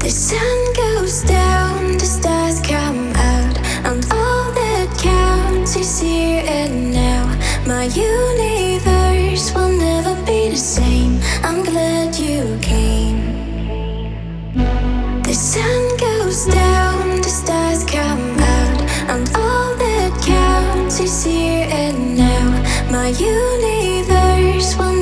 sun goes down, the stars come out, and all that counts is here and now. My universe will never be the same. I'm glad you came. The sun goes down, the stars come out, and all that counts is here and now. My universe will